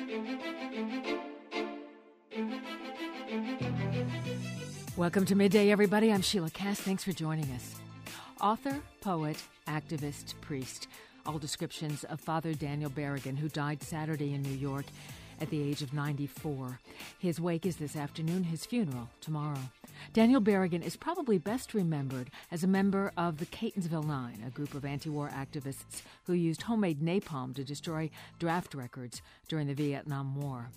Welcome to Midday, everybody. I'm Sheila Cass. Thanks for joining us. Author, poet, activist, priest. All descriptions of Father Daniel Berrigan, who died Saturday in New York at the age of 94. His wake is this afternoon, his funeral tomorrow. Daniel Berrigan is probably best remembered as a member of the Catonsville Nine, a group of anti-war activists who used homemade napalm to destroy draft records during the Vietnam War.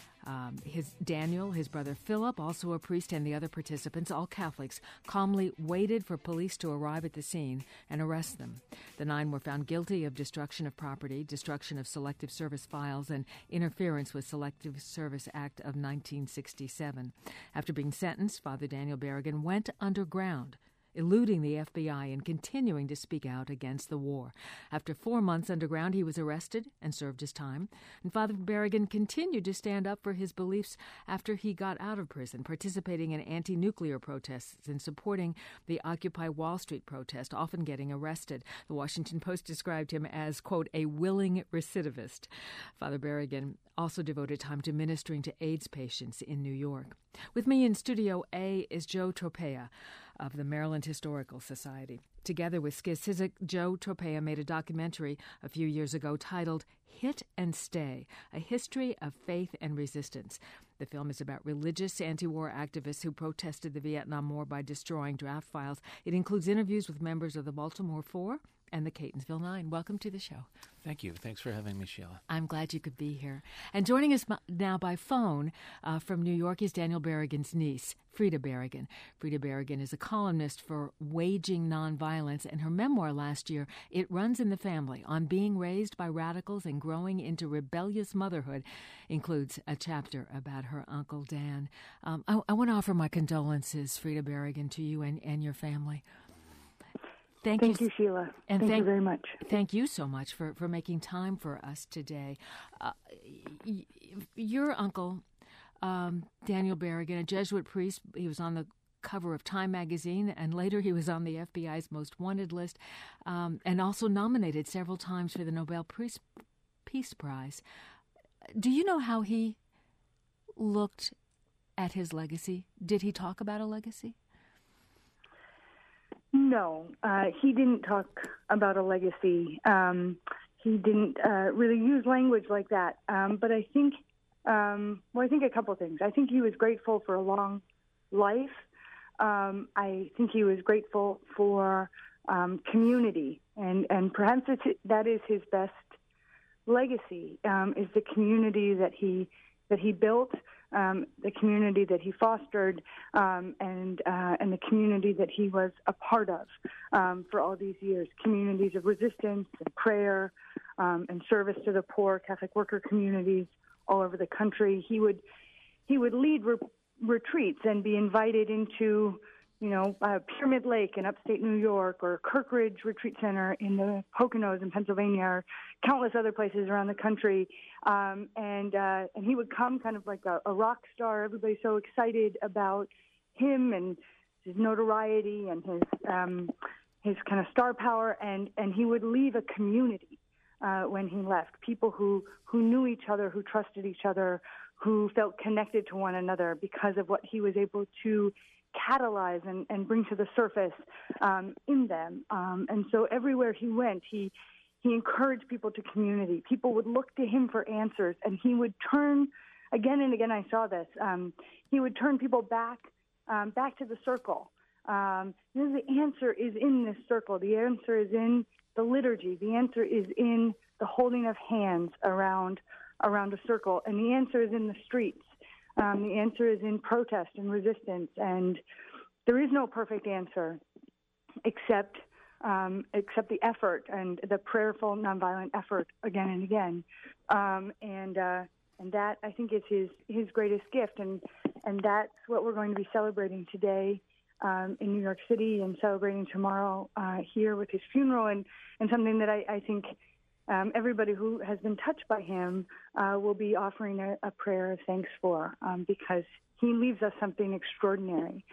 His brother Philip, also a priest, and the other participants, all Catholics, calmly waited for police to arrive at the scene and arrest them. The nine were found guilty of destruction of property, destruction of Selective Service files, and interference with Selective Service Act of 1967. After being sentenced, Father Daniel Berrigan went underground, eluding the FBI and continuing to speak out against the war. After 4 months underground, he was arrested and served his time. And Father Berrigan continued to stand up for his beliefs after he got out of prison, participating in anti-nuclear protests and supporting the Occupy Wall Street protest, often getting arrested. The Washington Post described him as, quote, a willing recidivist. Father Berrigan also devoted time to ministering to AIDS patients in New York. With me in Studio A is Joe Tropea of the Maryland Historical Society. Together with Skiz Cizek, Joe Tropea made a documentary a few years ago titled Hit and Stay, A History of Faith and Resistance. The film is about religious anti-war activists who protested the Vietnam War by destroying draft files. It includes interviews with members of the Baltimore Four and the Catonsville Nine. Welcome to the show. Thank you. Thanks for having me, Sheila. I'm glad you could be here. And joining us now by phone from New York is Daniel Berrigan's niece, Freda Berrigan. Freda Berrigan is a columnist for Waging Nonviolence, and her memoir last year, It Runs in the Family, on being raised by radicals and growing into rebellious motherhood, includes a chapter about her Uncle Dan. I want to offer my condolences, Freda Berrigan, to you and your family. Thank you, Sheila. And thank you very much. Thank you so much for making time for us today. Your uncle, Daniel Berrigan, a Jesuit priest, he was on the cover of Time magazine, and later he was on the FBI's most wanted list, and also nominated several times for the Nobel Peace Prize. Do you know how he looked at his legacy? Did he talk about a legacy? No, he didn't talk about a legacy. He didn't really use language like that. But I think, I think a couple things. I think he was grateful for a long life. I think he was grateful for community, and perhaps that is his best legacy, is the community that he built, the community that he fostered, and the community that he was a part of for all these years. Communities of resistance and prayer and service to the poor, Catholic worker communities all over the country. He would lead retreats and be invited into, Pyramid Lake in upstate New York, or Kirkridge Retreat Center in the Poconos in Pennsylvania, or countless other places around the country. And he would come kind of like a rock star. Everybody's so excited about him and his notoriety and his kind of star power. And he would leave a community when he left, people who knew each other, who trusted each other, who felt connected to one another because of what he was able to catalyze and bring to the surface in them. And so everywhere he went, he encouraged people to community. People would look to him for answers, and he would turn, again and again I saw this, he would turn people back to the circle. The answer is in this circle. The answer is in the liturgy. The answer is in the holding of hands around a circle. And the answer is in the streets. The answer is in protest and resistance, and there is no perfect answer except the effort and the prayerful, nonviolent effort again and again. And that, I think, is his greatest gift, and that's what we're going to be celebrating today in New York City, and celebrating tomorrow here with his funeral, and something that I think everybody who has been touched by him will be offering a prayer of thanks for, because he leaves us something extraordinary.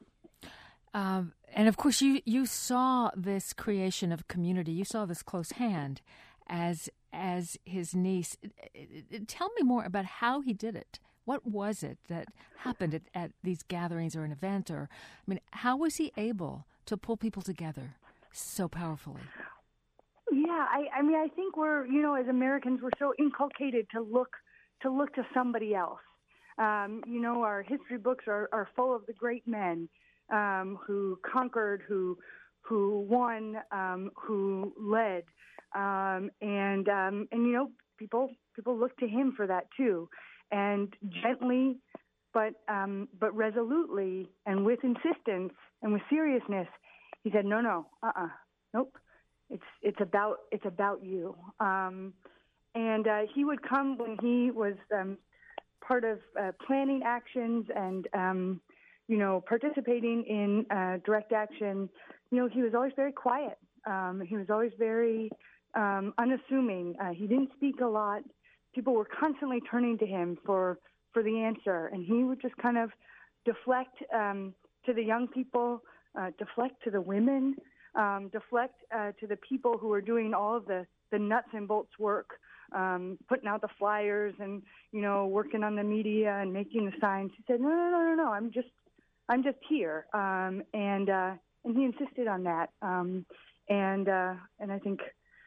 And of course, you saw this creation of community. You saw this close hand as as his niece. Tell me more about how he did it. What was it that happened at these gatherings or an event? How was he able to pull people together so powerfully? Yeah, I think we're, as Americans, we're so inculcated to look to somebody else. Our history books are full of the great men who conquered, who won, who led, and people look to him for that too. And gently, but resolutely, and with insistence and with seriousness, he said, "No, nope. It's about you." And he would come when he was part of planning actions and participating in direct action. He was always very quiet. He was always very unassuming. He didn't speak a lot. People were constantly turning to him for the answer, and he would just kind of deflect to the young people, deflect to the women, deflect to the people who were doing all of the nuts and bolts work, putting out the flyers and working on the media and making the signs. He said, "No, I'm just here," and he insisted on that, and I think.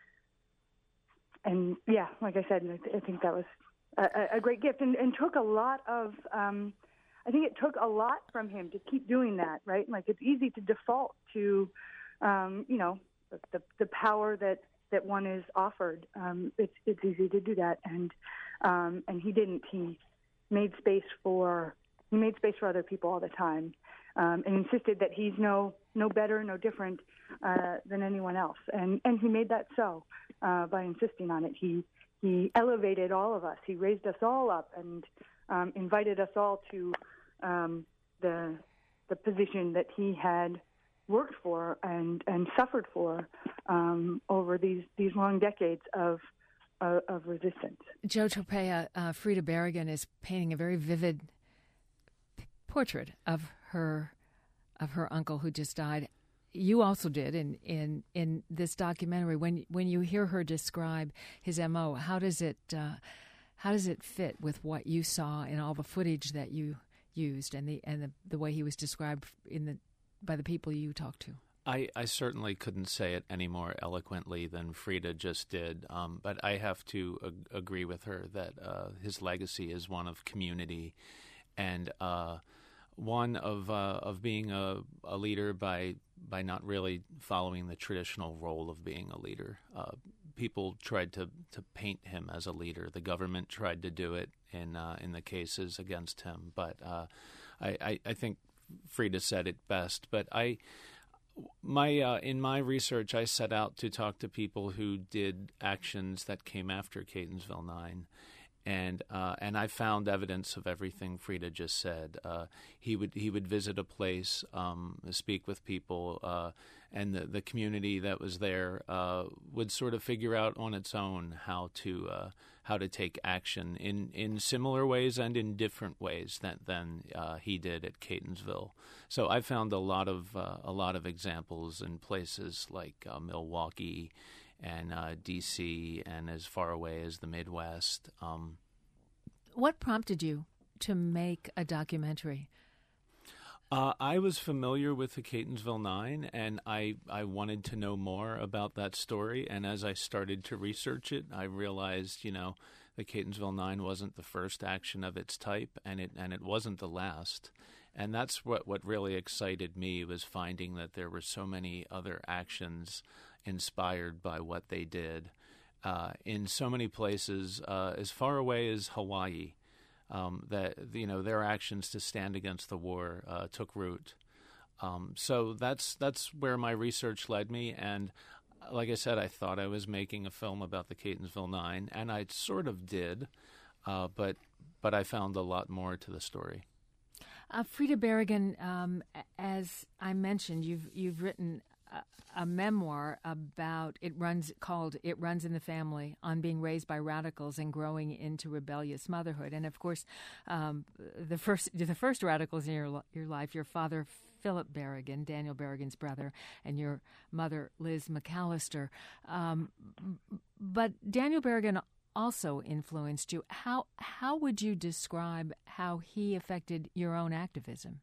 And yeah, like I said, I think that was a great gift, and took a lot of. I think it took a lot from him to keep doing that, right? Like it's easy to default to, the power that one is offered. It's easy to do that, and he didn't. He made space for other people all the time, and insisted that he's no better, no different than anyone else, and he made that so. By insisting on it, he elevated all of us. He raised us all up and invited us all to the position that he had worked for and suffered for over these long decades of resistance. Joe Tropea, Freda Berrigan is painting a very vivid portrait of her uncle who just died. You also did in this documentary. When you hear her describe his MO, how does it fit with what you saw in all the footage that you used and the way he was described by the people you talked to? I certainly couldn't say it any more eloquently than Freda just did, but I have to agree with her that his legacy is one of community and one of being a leader by not really following the traditional role of being a leader. People tried to paint him as a leader. The government tried to do it in the cases against him. But I think Freda said it best. But in my research, I set out to talk to people who did actions that came after Catonsville 9. And I found evidence of everything Freda just said. He would visit a place, speak with people, and the community that was there would sort of figure out on its own how to take action in similar ways and in different ways than he did at Catonsville. So I found a lot of examples in places like Milwaukee and D.C. and as far away as the Midwest. What prompted you to make a documentary? I was familiar with the Catonsville 9, and I wanted to know more about that story. And as I started to research it, I realized, the Catonsville 9 wasn't the first action of its type, and it wasn't the last. And that's what really excited me, was finding that there were so many other actions inspired by what they did in so many places as far away as Hawaii. That their actions to stand against the war took root. So that's where my research led me. And like I said, I thought I was making a film about the Catonsville 9, and I sort of did, but I found a lot more to the story. Freda Berrigan, as I mentioned, you've written a memoir about called "It Runs in the Family," on being raised by radicals and growing into rebellious motherhood. And of course, the first radicals in your life, your father Philip Berrigan, Daniel Berrigan's brother, and your mother, Liz McAllister. But Daniel Berrigan also influenced you. How would you describe how he affected your own activism?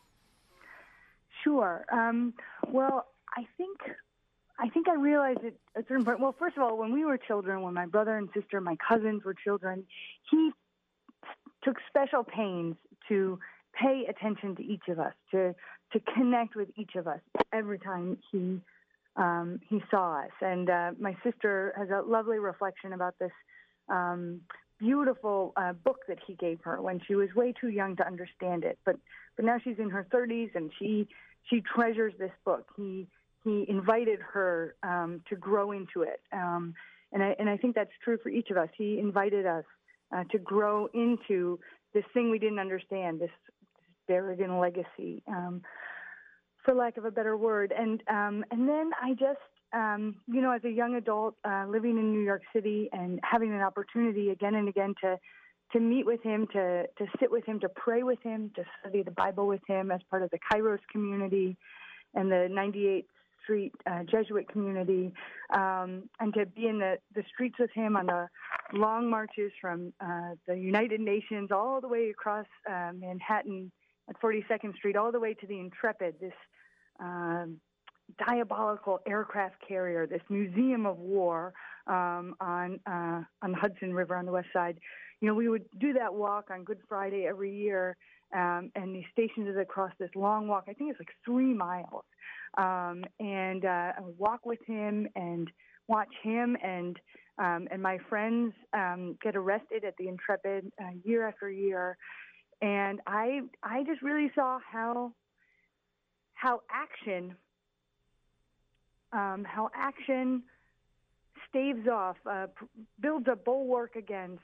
Sure. Well, I think I realized at a certain point. Well, first of all, when we were children, when my brother and sister, my cousins were children, he took special pains to pay attention to each of us, to connect with each of us every time he saw us. And my sister has a lovely reflection about this beautiful book that he gave her when she was way too young to understand it. But now she's in her 30s, and she treasures this book. He invited her to grow into it, and I think that's true for each of us. He invited us to grow into this thing we didn't understand, this Berrigan legacy, for lack of a better word. And then I just, as a young adult living in New York City and having an opportunity again and again to meet with him, to sit with him, to pray with him, to study the Bible with him as part of the Kairos community and the 98th Street Jesuit community, and to be in the streets with him on the long marches from the United Nations all the way across Manhattan at 42nd Street, all the way to the Intrepid, this diabolical aircraft carrier, this museum of war on the Hudson River on the west side. We would do that walk on Good Friday every year, and the station is across this long walk. I think it's like 3 miles. And I would walk with him and watch him and my friends get arrested at the Intrepid year after year. And I just really saw how action staves off, builds a bulwark against,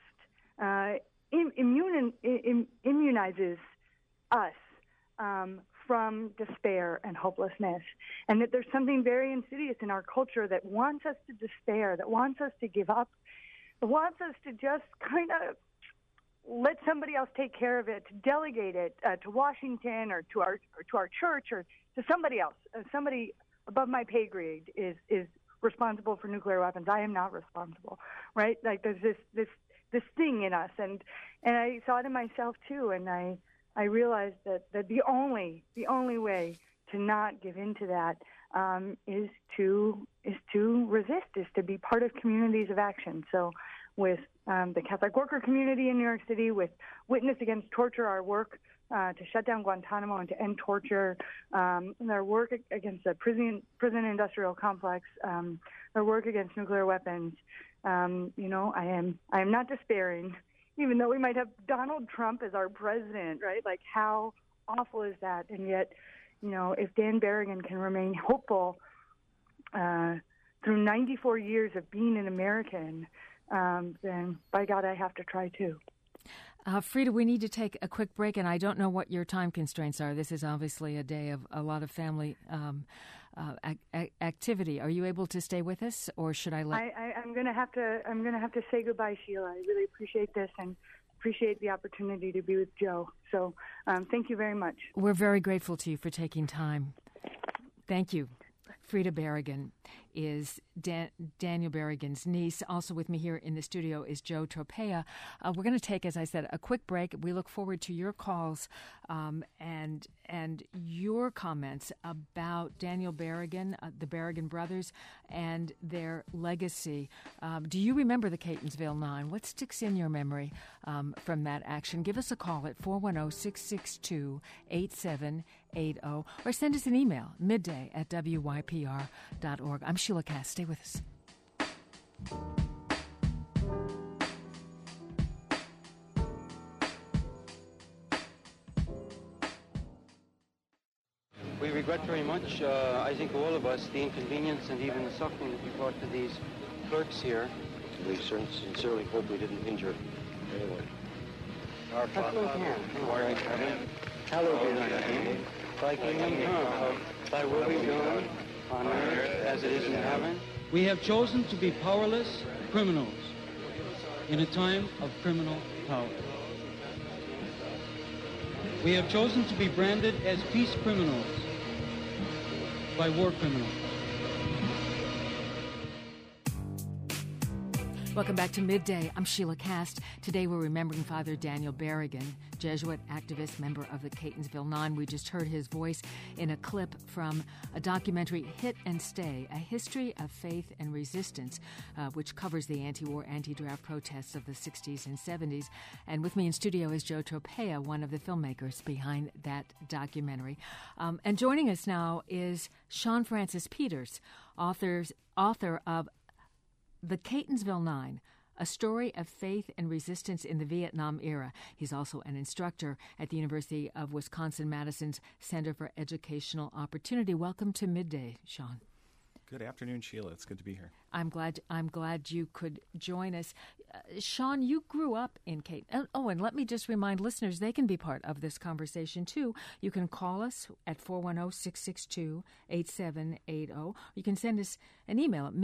immunizes us from despair and hopelessness, and that there's something very insidious in our culture that wants us to despair, that wants us to give up, that wants us to just kind of let somebody else take care of it, to delegate it to Washington or to our church or to somebody else. Somebody above my pay grade is responsible for nuclear weapons. I am not responsible, right? Like there's this thing in us, and I saw it in myself too, and I realized that the only way to not give in to that is to resist, is to be part of communities of action. So with the Catholic worker community in New York City, with Witness Against Torture, our work to shut down Guantanamo and to end torture, and our work against the prison industrial complex, our work against nuclear weapons, I am not despairing. Even though we might have Donald Trump as our president, right? Like, how awful is that? And yet, if Dan Berrigan can remain hopeful through 94 years of being an American, then by God, I have to try too. Frida, we need to take a quick break, and I don't know what your time constraints are. This is obviously a day of a lot of family activity. Are you able to stay with us, or should I let? I'm going to have to say goodbye, Sheila. I really appreciate this and appreciate the opportunity to be with Joe. So, thank you very much. We're very grateful to you for taking time. Thank you. Frida Berrigan is Daniel Berrigan's niece. Also with me here in the studio is Joe Tropea. We're going to take, as I said, a quick break. We look forward to your calls and your comments about Daniel Berrigan, the Berrigan brothers, and their legacy. Do you remember the Catonsville 9? What sticks in your memory from that action? Give us a call at 410-662-8780 or send us an email, midday@wypr.org. I'm Sheila Cass. Stay with us. We regret very much, I think all of us, the inconvenience and even the suffering that we brought to these clerks here. We sincerely hope we didn't injure anyone. Our Father, who art in heaven, hallowed be thy name. Thy kingdom come, thy will be done, on earth as it is in heaven. We have chosen to be powerless criminals in a time of criminal power. We have chosen to be branded as peace criminals by war criminals. Welcome back to Midday. I'm Sheila Cast. Today we're remembering Father Daniel Berrigan, Jesuit activist, member of the Catonsville Nine. We just heard his voice in a clip from a documentary, Hit and Stay, A History of Faith and Resistance, which covers the anti-war, anti-draft protests of the 60s and 70s. And with me in studio is Joe Tropea, one of the filmmakers behind that documentary. And joining us now is Sean Francis Peters, author of The Catonsville Nine, A Story of Faith and Resistance in the Vietnam Era. He's also an instructor at the University of Wisconsin-Madison's Center for Educational Opportunity. Welcome to Midday, Sean. Good afternoon, Sheila. It's good to be here. I'm glad you could join us. Sean, you grew up in Caton. Oh, and let me just remind listeners, they can be part of this conversation, too. You can call us at 410-662-8780. You can send us an email at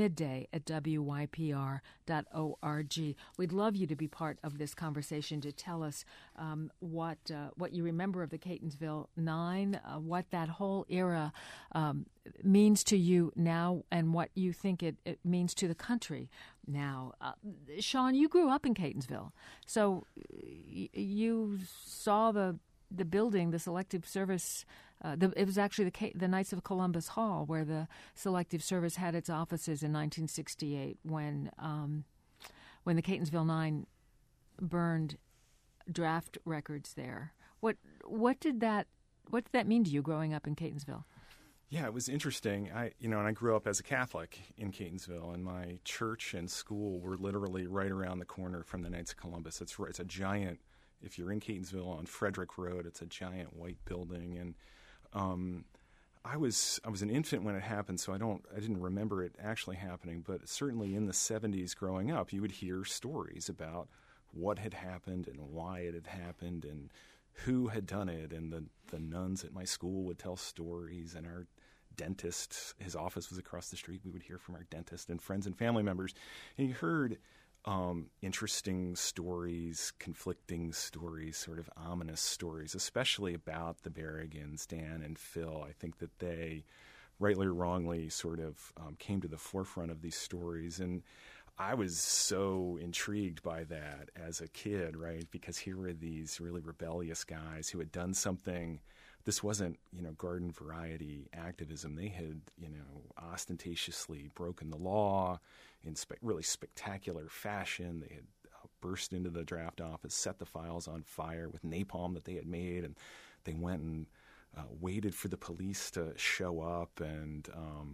midday@wypr.org. We'd love you to be part of this conversation, to tell us what you remember of the Catonsville Nine, what that whole era means to you now, and what you think it means to the country now. Sean, you grew up in Catonsville, so you saw the building, the Selective Service. It was actually the Knights of Columbus Hall where the Selective Service had its offices in 1968 when the Catonsville Nine burned draft records there. What did that mean to you growing up in Catonsville? Yeah, it was interesting. I grew up as a Catholic in Catonsville, and my church and school were literally right around the corner from the Knights of Columbus. It's a giant. If you're in Catonsville on Frederick Road, it's a giant white building, and I was an infant when it happened, so I didn't remember it actually happening. But certainly in the 70s, growing up, you would hear stories about what had happened and why it had happened and who had done it, and the nuns at my school would tell stories, and our dentist, his office was across the street, we would hear from our dentist and friends and family members, and you heard interesting stories, conflicting stories, sort of ominous stories, especially about the Berrigans, Dan and Phil. I think that they, rightly or wrongly, sort of came to the forefront of these stories, and I was so intrigued by that as a kid, right? Because here were these really rebellious guys who had done something. This wasn't, garden variety activism. They had, ostentatiously broken the law in really spectacular fashion. They had burst into the draft office, set the files on fire with napalm that they had made, and they went and waited for the police to show up, and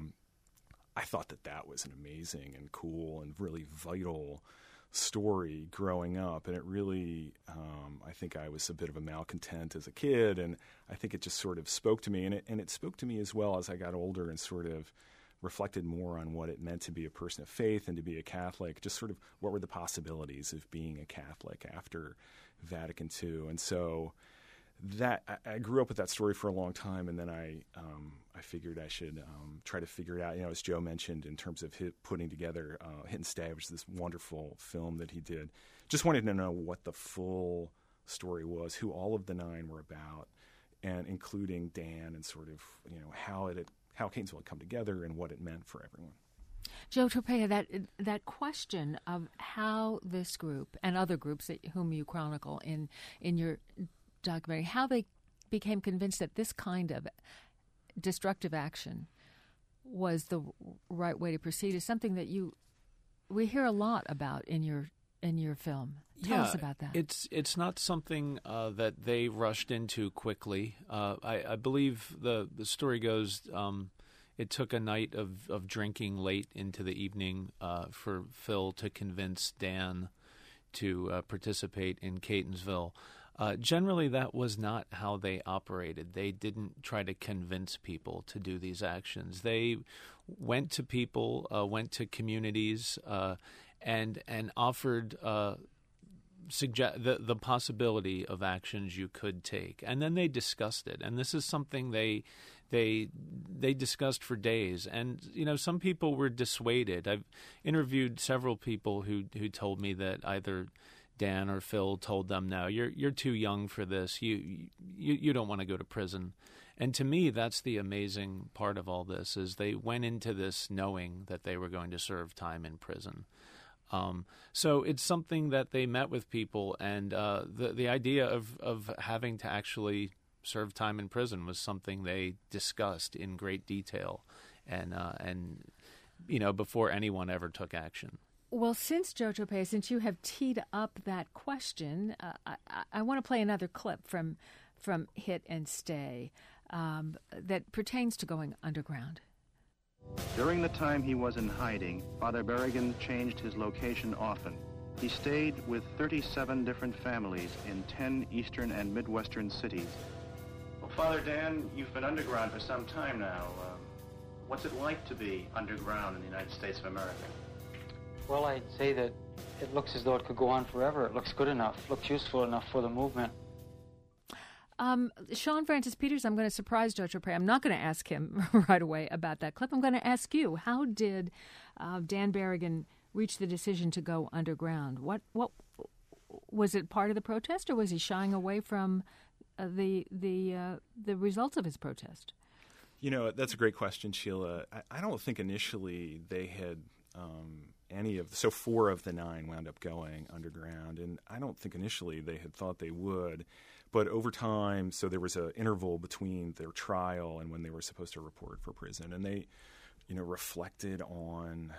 I thought that was an amazing and cool and really vital story growing up. And it really, I think I was a bit of a malcontent as a kid, and I think it just sort of spoke to me. And it spoke to me as well as I got older and sort of reflected more on what it meant to be a person of faith and to be a Catholic, just sort of what were the possibilities of being a Catholic after Vatican II. And so that I grew up with that story for a long time, and then I figured I should try to figure it out. As Joe mentioned, in terms of putting together Hit and Stay, which is this wonderful film that he did. Just wanted to know what the full story was, who all of the nine were about, and including Dan, and sort of how Catonsville had come together and what it meant for everyone. Joe Tropea, that question of how this group and other groups whom you chronicle in your documentary, how they became convinced that this kind of destructive action was the right way to proceed is something that we hear a lot about in your film. Tell us about that. It's not something that they rushed into quickly. I believe the story goes it took a night of drinking late into the evening for Phil to convince Dan to participate in Catonsville. Generally, that was not how they operated. They didn't try to convince people to do these actions. They went to people, went to communities, and offered the possibility of actions you could take. And then they discussed it. And this is something they discussed for days. And, some people were dissuaded. I've interviewed several people who told me that either Dan or Phil told them, "No, you're too young for this. You you don't want to go to prison. And to me, that's the amazing part of all this, is they went into this knowing that they were going to serve time in prison. So it's something that they met with people, and the idea of having to actually serve time in prison was something they discussed in great detail, and before anyone ever took action. Well, since Joe Tropea, since you have teed up that question, I want to play another clip from Hit and Stay that pertains to going underground. During the time he was in hiding, Father Berrigan changed his location often. He stayed with 37 different families in 10 eastern and midwestern cities. Well, Father Dan, you've been underground for some time now. What's it like to be underground in the United States of America? Well, I'd say that it looks as though it could go on forever. It looks good enough, looks useful enough for the movement. Sean Francis Peters, I'm going to surprise Joe Tropea. I'm not going to ask him right away about that clip. I'm going to ask you, how did Dan Berrigan reach the decision to go underground? What was it part of the protest, or was he shying away from the results of his protest? That's a great question, Sheila. I don't think initially they had so 4 of the 9 wound up going underground, and I don't think initially they had thought they would. But over time, so there was an interval between their trial and when they were supposed to report for prison, and they, reflected on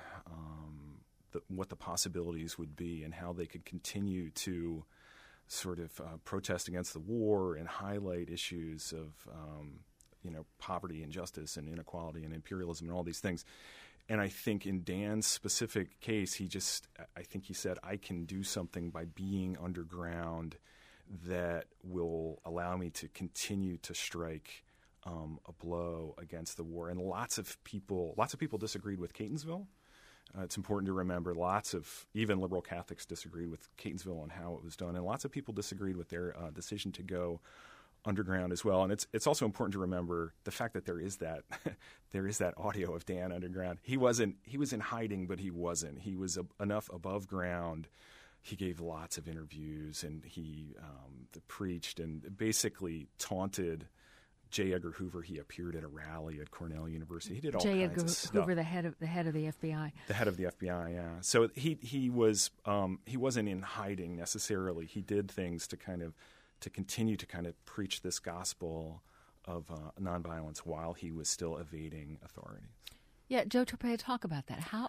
what the possibilities would be and how they could continue to sort of protest against the war and highlight issues of poverty and justice and inequality and imperialism and all these things. And I think in Dan's specific case, I think he said, I can do something by being underground that will allow me to continue to strike a blow against the war. And lots of people disagreed with Catonsville. It's important to remember even liberal Catholics disagreed with Catonsville and how it was done. And lots of people disagreed with their decision to go underground as well. And it's also important to remember the fact that there is that audio of Dan underground. He was in hiding, but he wasn't. He was enough above ground. He gave lots of interviews, and he preached and basically taunted J. Edgar Hoover. He appeared at a rally at Cornell University. He did all J. kinds Edgar of stuff. Hoover, the head of the FBI. The head of the FBI, yeah. So he wasn't in hiding necessarily. He did things to continue to preach this gospel of nonviolence while he was still evading authorities. Yeah, Joe Tropea, talk about that. How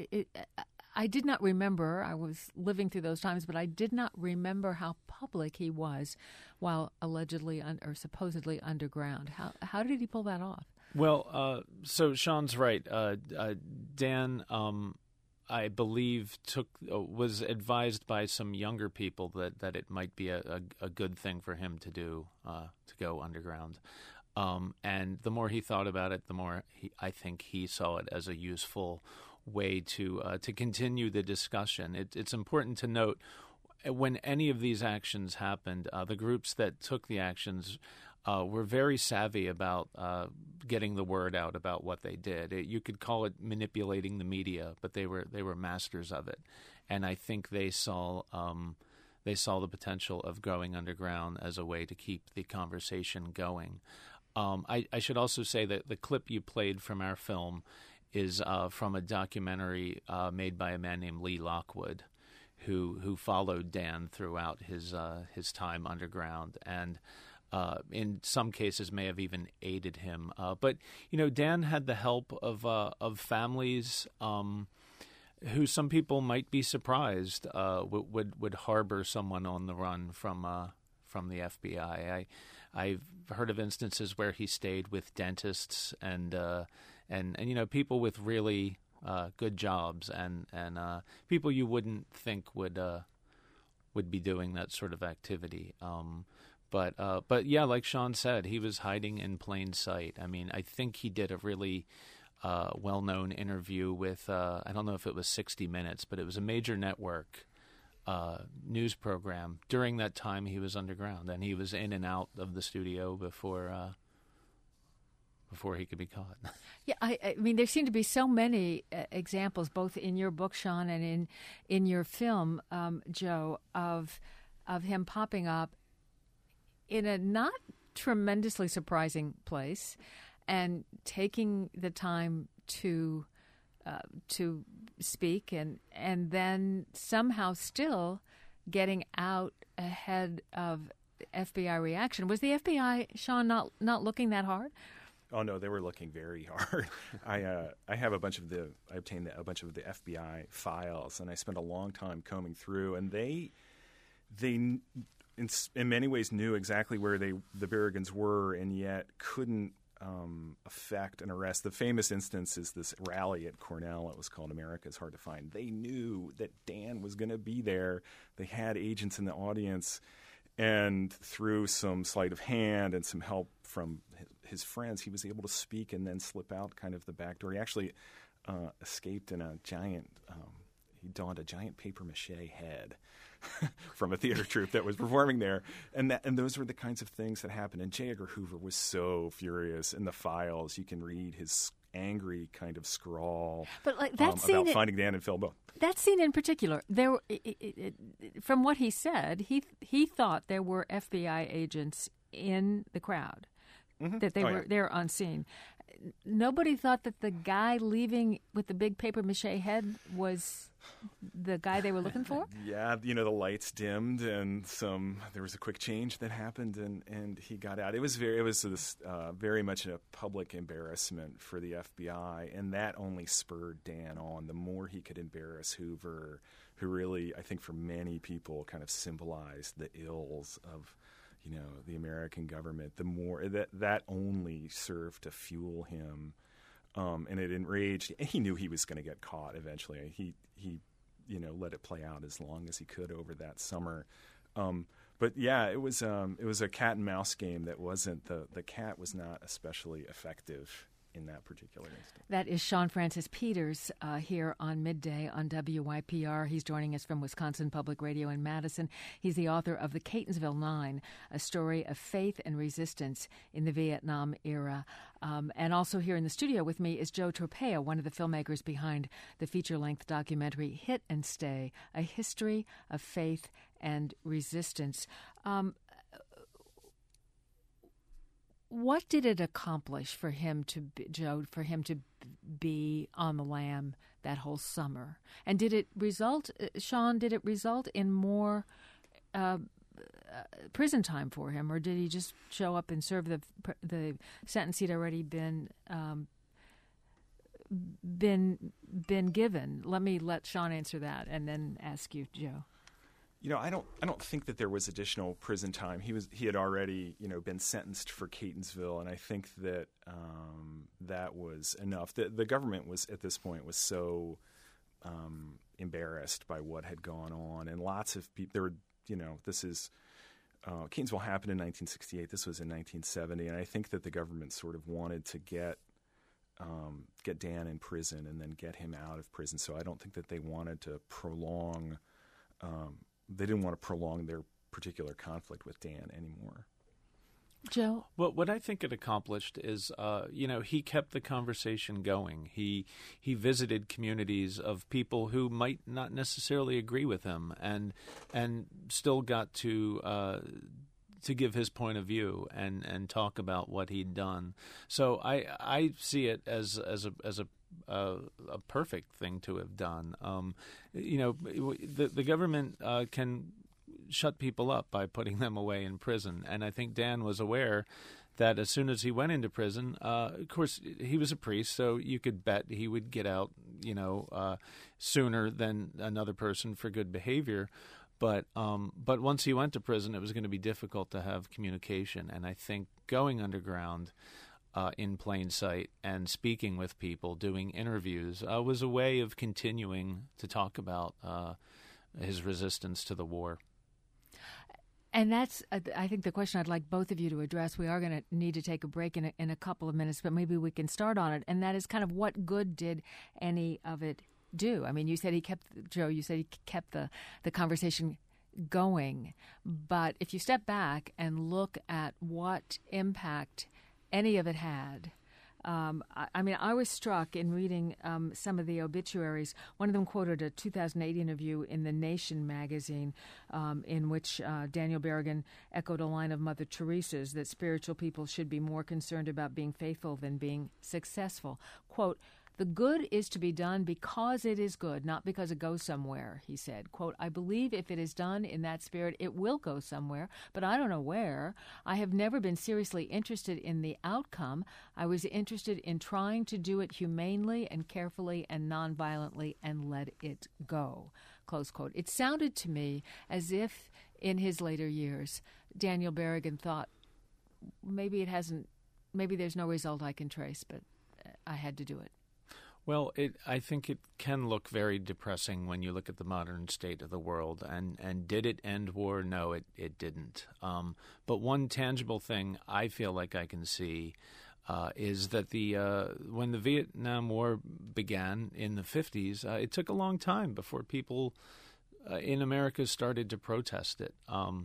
I did not remember. I was living through those times, but I did not remember how public he was while allegedly or supposedly underground. How did he pull that off? Well, so Sean's right. Dan, I believe, was advised by some younger people that it might be a good thing for him to do, to go underground. And the more he thought about it, the more I think he saw it as a useful way to continue the discussion. It's important to note, when any of these actions happened, the groups that took the actions were very savvy about getting the word out about what they did. You could call it manipulating the media, but they were masters of it. And I think they saw the potential of going underground as a way to keep the conversation going. I should also say that the clip you played from our film is from a documentary made by a man named Lee Lockwood, who followed Dan throughout his time underground, and in some cases may have even aided him. But Dan had the help of families who some people might be surprised would harbor someone on the run from the FBI. I've heard of instances where he stayed with dentists and people with really good jobs and people you wouldn't think would be doing that sort of activity. But yeah, like Sean said, he was hiding in plain sight. I mean, I think he did a really well-known interview with I don't know if it was 60 Minutes, but it was a major network news program during that time he was underground, and he was in and out of the studio before he could be caught. Yeah, I mean, there seem to be so many examples, both in your book, Sean, and in your film, Joe, of him popping up in a not tremendously surprising place, and taking the time to speak, and then somehow still getting out ahead of FBI reaction. Was the FBI, Sean, not looking that hard? Oh no, they were looking very hard. I have I obtained a bunch of the FBI files, and I spent a long time combing through, and they in many ways knew exactly where the Berrigans were, and yet couldn't affect an arrest. The famous instance is this rally at Cornell. It was called America's Hard to Find. They knew that Dan was going to be there. They had agents in the audience, and through some sleight of hand and some help from his friends, he was able to speak and then slip out kind of the back door. He actually escaped in a giant he donned a giant papier-mâché head from a theater troupe that was performing there. And those were the kinds of things that happened. And J. Edgar Hoover was so furious. In the files, you can read his angry kind of scrawl about finding Dan and Phil both. That scene in particular, from what he said, he thought there were FBI agents in the crowd, that they were there on scene. Nobody thought that the guy leaving with the big papier-mâché head was the guy they were looking for? Yeah, the lights dimmed, and there was a quick change that happened, and he got out. It was very much a public embarrassment for the FBI, and that only spurred Dan on. The more he could embarrass Hoover, who really, I think for many people, kind of symbolized the ills of the American government, the more that only served to fuel him, and it enraged. He knew he was going to get caught eventually. He let it play out as long as he could over that summer. But yeah, it was a cat and mouse game that wasn't the cat was not especially effective in that particular instance. That is Sean Francis Peters here on Midday on WYPR. He's joining us from Wisconsin Public Radio in Madison. He's the author of The Catonsville Nine, a story of faith and resistance in the Vietnam era. And also here in the studio with me is Joe Torpea, one of the filmmakers behind the feature-length documentary Hit and Stay, A History of Faith and Resistance. What did it accomplish for him to be on the lam that whole summer? And did it result, Sean, in more prison time for him, or did he just show up and serve the sentence he'd already been given? Let Sean answer that, and then ask you, Joe. I don't think that there was additional prison time. He had already, been sentenced for Catonsville, and I think that that was enough. The government was at this point was so embarrassed by what had gone on, and lots of people. There were, this is Catonsville happened in 1968. This was in 1970, and I think that the government sort of wanted to get Dan in prison and then get him out of prison. So I don't think that they wanted to prolong. They didn't want to prolong their particular conflict with Dan anymore. Joe? Well, what I think it accomplished is, he kept the conversation going. He visited communities of people who might not necessarily agree with him, and still got to give his point of view and talk about what he'd done. So I see it as a perfect thing to have done. The government can shut people up by putting them away in prison, and I think Dan was aware that as soon as he went into prison, of course he was a priest, so you could bet he would get out, sooner than another person for good behavior. But once he went to prison, it was going to be difficult to have communication, and I think going underground in plain sight and speaking with people, doing interviews, was a way of continuing to talk about his resistance to the war. And that's, I think, the question I'd like both of you to address. We are going to need to take a break in a couple of minutes, but maybe we can start on it. And that is kind of what good did any of it do? I mean, you said he kept the conversation going. But if you step back and look at what impact any of it had, I was struck in reading some of the obituaries. One of them quoted a 2008 interview in The Nation magazine in which Daniel Berrigan echoed a line of Mother Teresa's that spiritual people should be more concerned about being faithful than being successful. Quote, "The good is to be done because it is good, not because it goes somewhere," he said. Quote, "I believe if it is done in that spirit, it will go somewhere, but I don't know where. I have never been seriously interested in the outcome. I was interested in trying to do it humanely and carefully and nonviolently and let it go." Close quote. It sounded to me as if in his later years, Daniel Berrigan thought, maybe there's no result I can trace, but I had to do it. Well, I think it can look very depressing when you look at the modern state of the world. And did it end war? No, it didn't. But one tangible thing I feel like I can see is that when the Vietnam War began in the 50s, it took a long time before people in America started to protest it.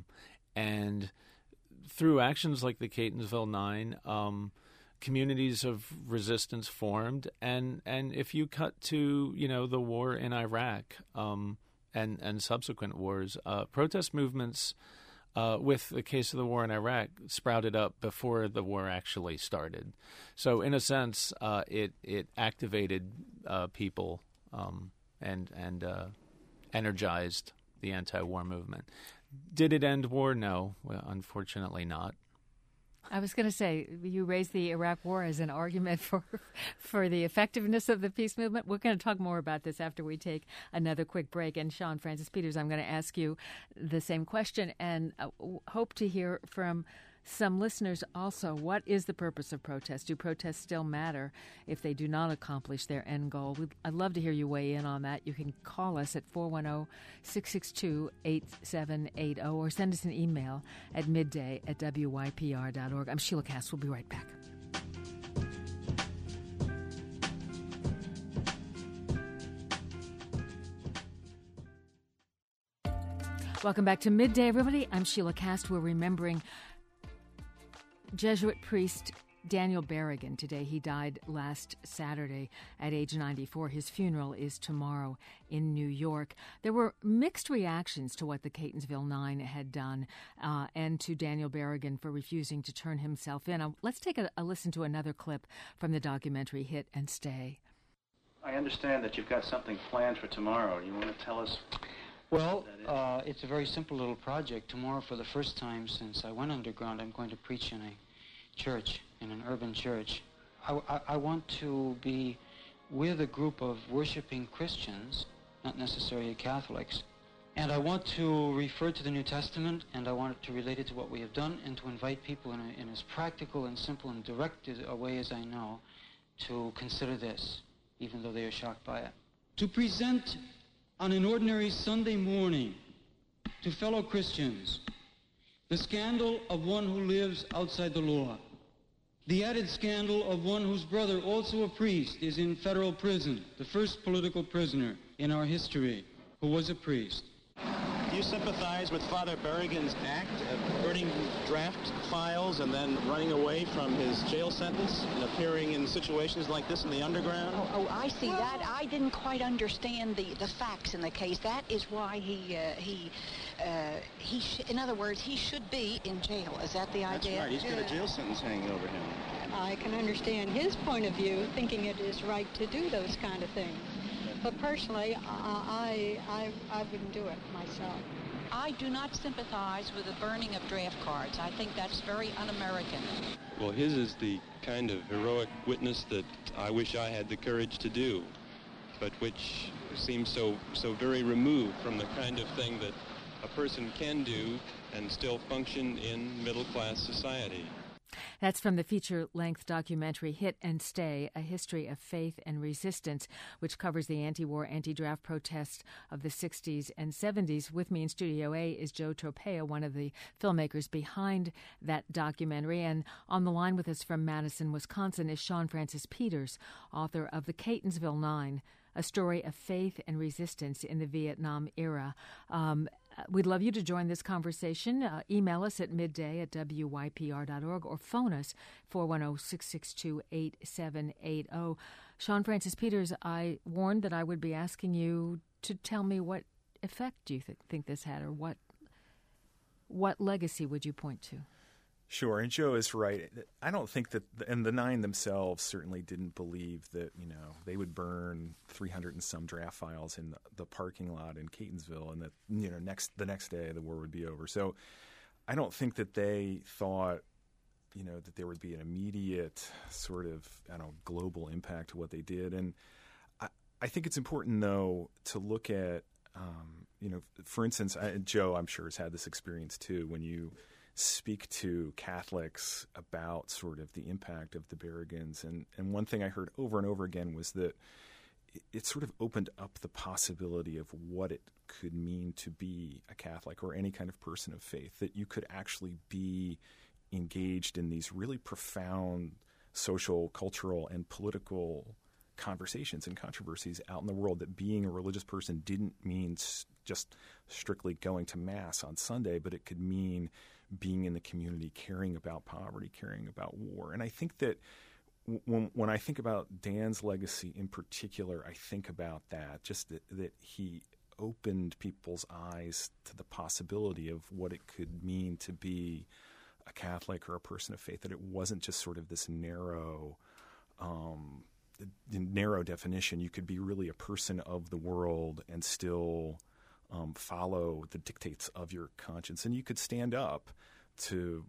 And through actions like the Catonsville Nine, communities of resistance formed, and if you cut to the war in Iraq and subsequent wars, protest movements with the case of the war in Iraq sprouted up before the war actually started. So in a sense, it activated people and energized the anti-war movement. Did it end war? No, well, unfortunately not. I was going to say, you raised the Iraq War as an argument for the effectiveness of the peace movement. We're going to talk more about this after we take another quick break. And Sean Francis Peters, I'm going to ask you the same question and hope to hear from some listeners also. What is the purpose of protest? Do protests still matter if they do not accomplish their end goal? I'd love to hear you weigh in on that. You can call us at 410-662-8780 or send us an email at midday@wypr.org. I'm Sheila Cass. We'll be right back. Welcome back to Midday, everybody. I'm Sheila Cast. We're remembering Jesuit priest Daniel Berrigan today. He died last Saturday at age 94. His funeral is tomorrow in New York. There were mixed reactions to what the Catonsville Nine had done and to Daniel Berrigan for refusing to turn himself in. Let's take a listen to another clip from the documentary Hit and Stay. I understand that you've got something planned for tomorrow. You want to tell us? Well, it's a very simple little project. Tomorrow, for the first time since I went underground, I'm going to preach in a church, in an urban church. I want to be with a group of worshiping Christians, not necessarily Catholics, and I want to refer to the New Testament, and I want to relate it to what we have done, and to invite people in as practical and simple and direct a way as I know to consider this, even though they are shocked by it. To present on an ordinary Sunday morning to fellow Christians the scandal of one who lives outside the law, the added scandal of one whose brother, also a priest, is in federal prison, the first political prisoner in our history who was a priest. Do you sympathize with Father Berrigan's act of burning draft files and then running away from his jail sentence and appearing in situations like this in the underground? Oh, I see that. I didn't quite understand the facts in the case. That is why in other words, he should be in jail. Is that the idea? That's right. He's got a jail sentence hanging over him. I can understand his point of view, thinking it is right to do those kind of things. But personally, I wouldn't do it myself. I do not sympathize with the burning of draft cards. I think that's very un-American. Well, his is the kind of heroic witness that I wish I had the courage to do, but which seems so very removed from the kind of thing that a person can do and still function in middle-class society. That's from the feature-length documentary Hit and Stay, A History of Faith and Resistance, which covers the anti-war, anti-draft protests of the 60s and 70s. With me in Studio A is Joe Tropea, one of the filmmakers behind that documentary. And on the line with us from Madison, Wisconsin, is Sean Francis Peters, author of The Catonsville Nine, A Story of Faith and Resistance in the Vietnam Era. We'd love you to join this conversation. Email us at midday@wypr.org or phone us 410-662-8780. Sean Francis Peters, I warned that I would be asking you to tell me what effect do you think this had, or what legacy would you point to? Sure, and Joe is right. I don't think that, and the 9 themselves certainly didn't believe that, they would burn 300 and some draft files in the parking lot in Catonsville, and that, the next day the war would be over. So I don't think that they thought, that there would be an immediate sort of, global impact to what they did. And I think it's important, though, to look at, for instance, Joe, I'm sure, has had this experience too, when you speak to Catholics about sort of the impact of the Berrigans. And one thing I heard over and over again was that it sort of opened up the possibility of what it could mean to be a Catholic or any kind of person of faith, that you could actually be engaged in these really profound social, cultural, and political conversations and controversies out in the world, that being a religious person didn't mean just strictly going to Mass on Sunday, but it could mean being in the community, caring about poverty, caring about war. And I think that when I think about Dan's legacy in particular, I think about that, just that he opened people's eyes to the possibility of what it could mean to be a Catholic or a person of faith, that it wasn't just sort of this narrow definition. You could be really a person of the world and still follow the dictates of your conscience, and you could stand up to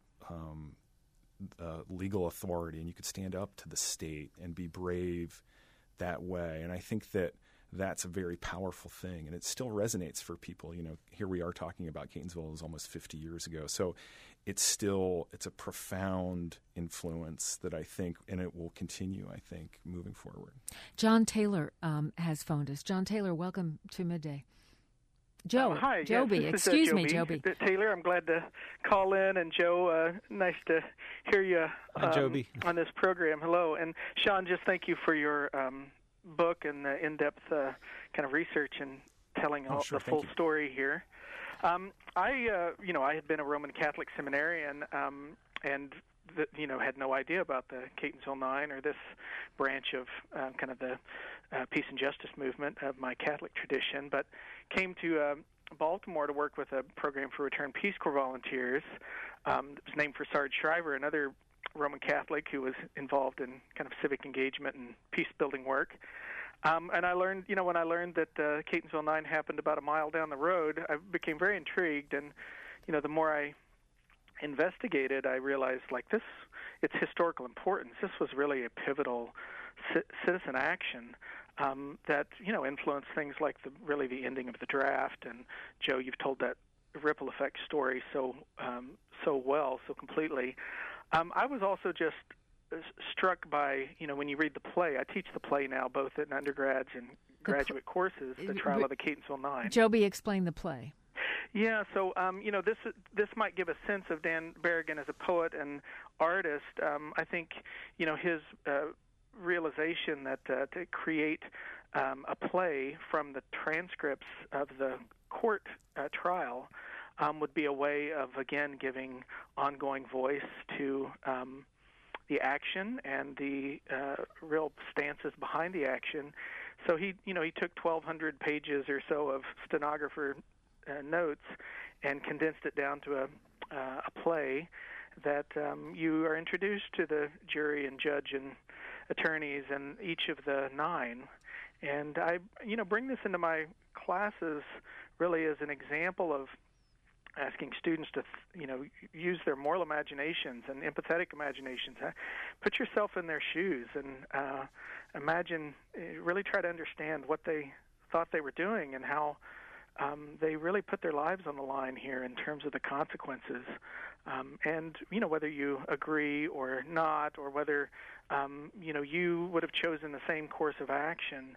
legal authority, and you could stand up to the state and be brave that way. And I think that that's a very powerful thing, and it still resonates for people. Here we are talking about Catonsville, it was almost 50 years ago, so it's a profound influence that I think, and it will continue, I think, moving forward. John Taylor has phoned us. John Taylor, welcome to Midday. Joe, hi, Joby, yes, excuse me, Joby. Taylor, I'm glad to call in, and Joe, nice to hear you on this program. Hello, and Sean, just thank you for your book and the in-depth kind of research and telling the full story here. I had been a Roman Catholic seminarian, and had no idea about the Catonsville Nine or this branch of kind of the peace and justice movement of my Catholic tradition, but came to Baltimore to work with a program for Return Peace Corps volunteers. It was named for Sarge Shriver, another Roman Catholic who was involved in kind of civic engagement and peace-building work. And I learned, when I learned that Catonsville 9 happened about a mile down the road, I became very intrigued. And, the more I investigated, I realized, its historical importance. This was really a pivotal citizen action that, influenced things like the ending of the draft. And, Joe, you've told that ripple effect story so well, so completely. I was also just struck by, when you read the play, I teach the play now both in undergrads and graduate courses, The Trial of the Catonsville Nine. Joby, explain the play. Yeah, so, this might give a sense of Dan Berrigan as a poet and artist. I think, his realization that to create a play from the transcripts of the court trial would be a way of, again, giving ongoing voice to the action and the real stances behind the action. So he took 1,200 pages or so of stenographer notes and condensed it down to a play that you are introduced to the jury and judge and attorneys and each of the 9. And I, bring this into my classes really as an example of asking students to, use their moral imaginations and empathetic imaginations. Put yourself in their shoes and imagine, really try to understand what they thought they were doing and how they really put their lives on the line here in terms of the consequences. And, whether you agree or not, or whether, you would have chosen the same course of action,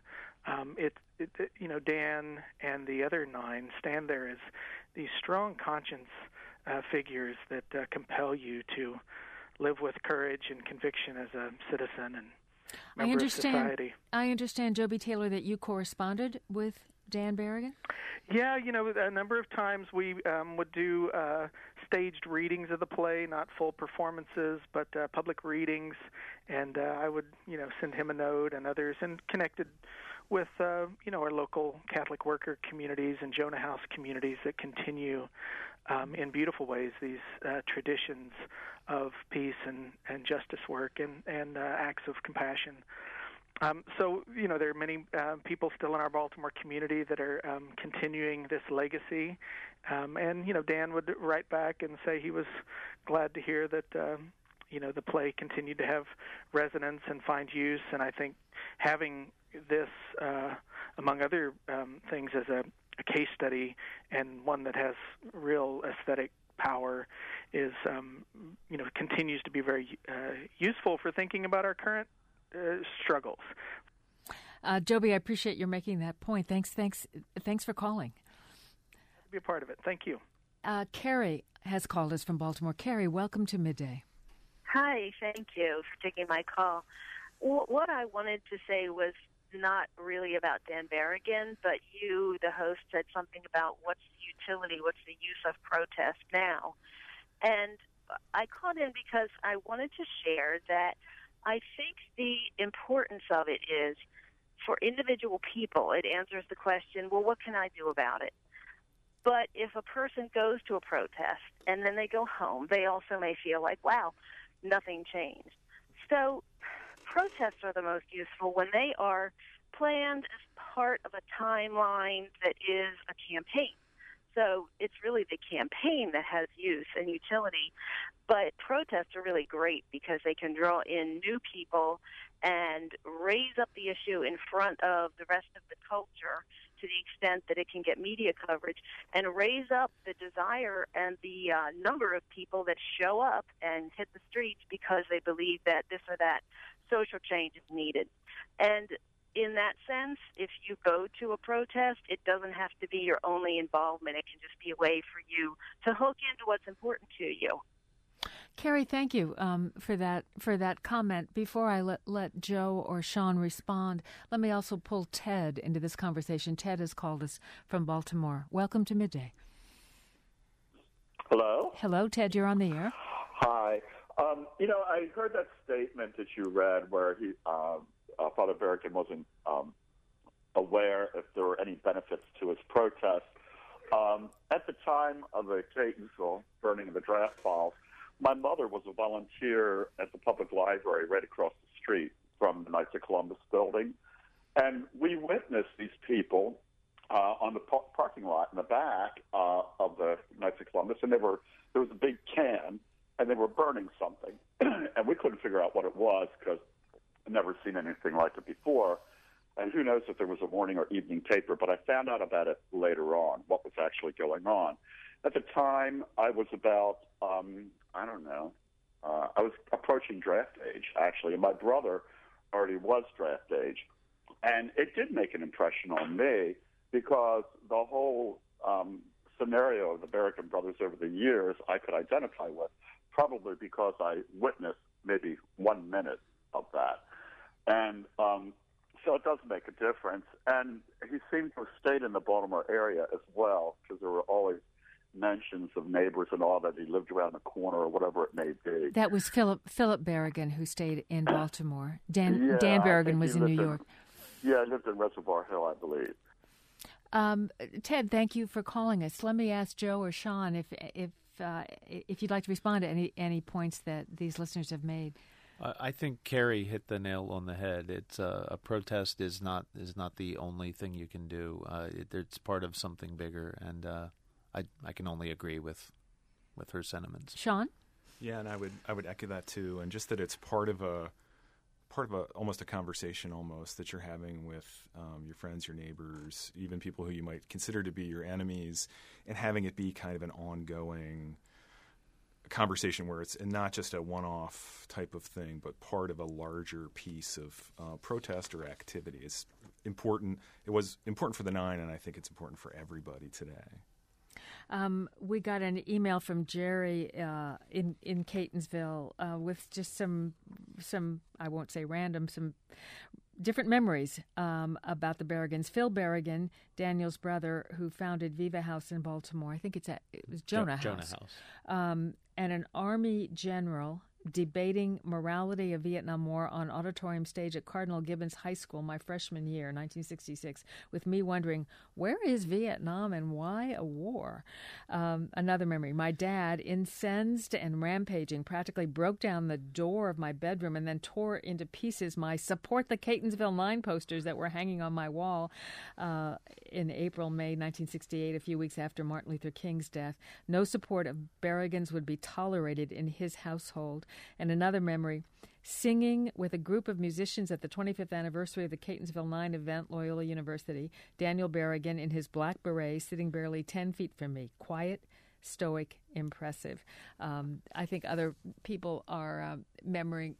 Dan and the other 9 stand there as these strong conscience figures that compel you to live with courage and conviction as a citizen and member of society. I understand, Joby Taylor, that you corresponded with Dan Berrigan? Yeah, a number of times we would do staged readings of the play, not full performances, but public readings, and I would, send him a note and others, and connected with, our local Catholic worker communities and Jonah House communities that continue in beautiful ways these traditions of peace and justice work and acts of compassion. So, there are many people still in our Baltimore community that are continuing this legacy. And, Dan would write back and say he was glad to hear that, the play continued to have resonance and find use. And I think having this, among other things, as a case study and one that has real aesthetic power is, continues to be very useful for thinking about our current struggles. Joby, I appreciate your making that point. Thanks for calling. To be a part of it. Thank you. Carrie has called us from Baltimore. Carrie, welcome to Midday. Hi, thank you for taking my call. What I wanted to say was not really about Dan Berrigan, but you, the host, said something about what's the utility, what's the use of protest now. And I called in because I wanted to share that I think the importance of it is for individual people. It answers the question, well, what can I do about it? But if a person goes to a protest and then they go home, they also may feel like, wow, nothing changed. So protests are the most useful when they are planned as part of a timeline that is a campaign. So it's really the campaign that has use and utility. But protests are really great because they can draw in new people and raise up the issue in front of the rest of the culture to the extent that it can get media coverage, and raise up the desire and the number of people that show up and hit the streets because they believe that this or that social change is needed. And in that sense, if you go to a protest, it doesn't have to be your only involvement. It can just be a way for you to hook into what's important to you. Carrie, thank you for that comment. Before I let Joe or Sean respond, let me also pull Ted into this conversation. Ted has called us from Baltimore. Welcome to Midday. Hello? Hello, Ted, you're on the air. Hi. I heard that statement that you read where Father Berrigan wasn't aware if there were any benefits to his protest. At the time of the Catonsville burning of the draft files, my mother was a volunteer at the public library right across the street from the Knights of Columbus building. And we witnessed these people on the parking lot in the back of the Knights of Columbus, and there was a big can, and they were burning something. And we couldn't figure out what it was because I'd never seen anything like it before. And who knows if there was a morning or evening paper, but I found out about it later on, what was actually going on. At the time, I was about, I was approaching draft age, actually, and my brother already was draft age. And it did make an impression on me because the whole scenario of the Berrigan brothers over the years I could identify with, probably because I witnessed maybe 1 minute of that. And so it does make a difference. And he seemed to have stayed in the Baltimore area as well, because there were always mentions of neighbors and all that he lived around the corner or whatever it may be. That was Philip Berrigan, who stayed in Baltimore. Dan Berrigan was in New York. He lived in Reservoir Hill, I believe. Ted, thank you for calling us. Let me ask Joe or Sean if you'd like to respond to any points that these listeners have made. I think Carrie hit the nail on the head. It's a protest is not the only thing you can do. It's part of something bigger, and I can only agree with her sentiments. Sean? Yeah, and I would echo that too, and just that it's part of almost a conversation almost that you're having with your friends, your neighbors, even people who you might consider to be your enemies, and having it be kind of an ongoing conversation where it's not just a one-off type of thing, but part of a larger piece of protest or activity. It's important. It was important for the Nine, and I think it's important for everybody today. We got an email from Jerry in Catonsville with just some I won't say random, some different memories about the Berrigans. Phil Berrigan, Daniel's brother, who founded Viva House in Baltimore. I think it was Jonah House. And an Army general debating morality of Vietnam War on auditorium stage at Cardinal Gibbons High School my freshman year, 1966, with me wondering, where is Vietnam and why a war? Another memory, my dad, incensed and rampaging, practically broke down the door of my bedroom and then tore into pieces my Support the Catonsville 9 posters that were hanging on my wall in April, May 1968, a few weeks after Martin Luther King's death. No support of Berrigans would be tolerated in his household. And another memory, singing with a group of musicians at the 25th anniversary of the Catonsville 9 event, Loyola University, Daniel Berrigan in his black beret sitting barely 10 feet from me, quiet, stoic, impressive. I think other people are memories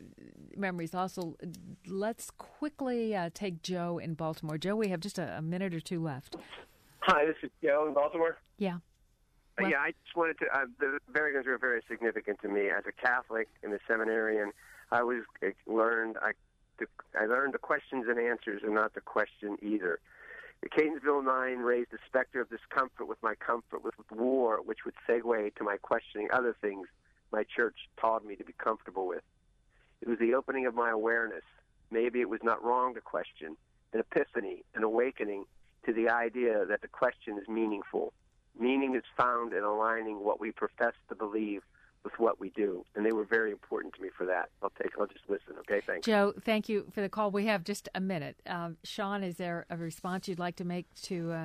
also. Let's quickly take Joe in Baltimore. Joe, we have just a minute or two left. Hi, this is Joe in Baltimore. Yeah. Yeah, I just wanted to. The Berrigans were very significant to me as a Catholic in the seminary, and I learned the questions and answers, and not to question either. The Catonsville 9 raised the specter of discomfort with my comfort with war, which would segue to my questioning other things my church taught me to be comfortable with. It was the opening of my awareness. Maybe it was not wrong to question. An epiphany, an awakening to the idea that the question is meaningful. Meaning is found in aligning what we profess to believe with what we do, and they were very important to me for that. I'll just listen. Okay, thanks. Joe, thank you for the call. We have just a minute. Sean, is there a response you'd like to make to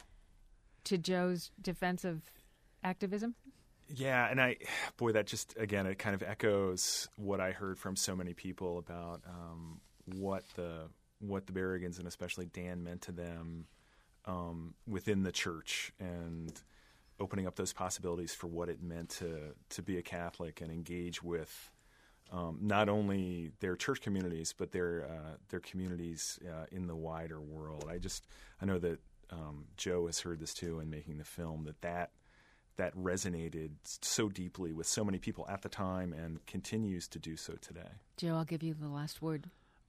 Joe's defense of activism? Yeah, and that just, again, it kind of echoes what I heard from so many people about what the Berrigans and especially Dan meant to them within the church, and opening up those possibilities for what it meant to be a Catholic and engage with not only their church communities but their communities in the wider world. I know that Joe has heard this too in making the film, that resonated so deeply with so many people at the time and continues to do so today. Joe, I'll give you the last word.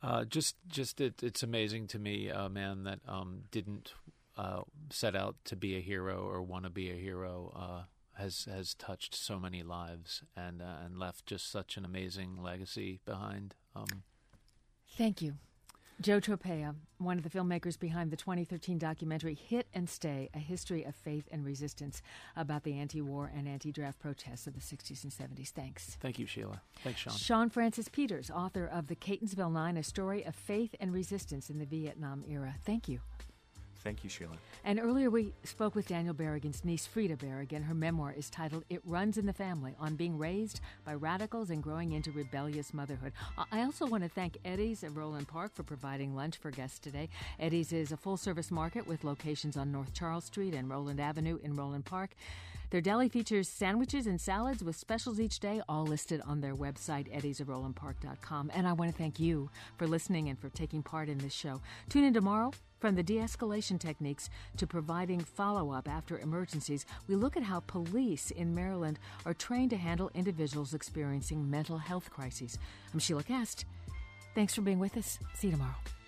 It's amazing to me, a man that didn't set out to be a hero or want to be a hero has touched so many lives and left just such an amazing legacy behind. Thank you. Joe Tropea, one of the filmmakers behind the 2013 documentary Hit and Stay, A History of Faith and Resistance, about the anti-war and anti-draft protests of the 60s and 70s. Thanks. Thank you, Sheila. Thanks, Sean. Sean Francis Peters, author of The Catonsville 9, A Story of Faith and Resistance in the Vietnam Era. Thank you. Thank you, Sheila. And earlier we spoke with Daniel Berrigan's niece, Frida Berrigan. Her memoir is titled It Runs in the Family, on being raised by radicals and growing into rebellious motherhood. I also want to thank Eddie's of Roland Park for providing lunch for guests today. Eddie's is a full-service market with locations on North Charles Street and Roland Avenue in Roland Park. Their deli features sandwiches and salads with specials each day, all listed on their website, eddiesofrolandpark.com. And I want to thank you for listening and for taking part in this show. Tune in tomorrow. From the de-escalation techniques to providing follow-up after emergencies, we look at how police in Maryland are trained to handle individuals experiencing mental health crises. I'm Sheila Kast. Thanks for being with us. See you tomorrow.